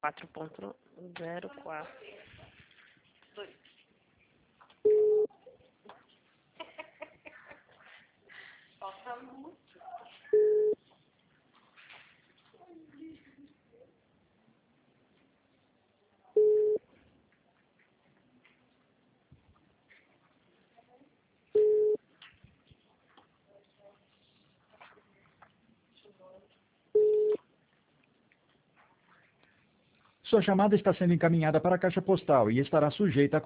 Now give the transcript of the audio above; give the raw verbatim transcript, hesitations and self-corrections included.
quatro ponto zero quatro. Falta muito. Sua chamada está sendo encaminhada para a caixa postal e estará sujeita a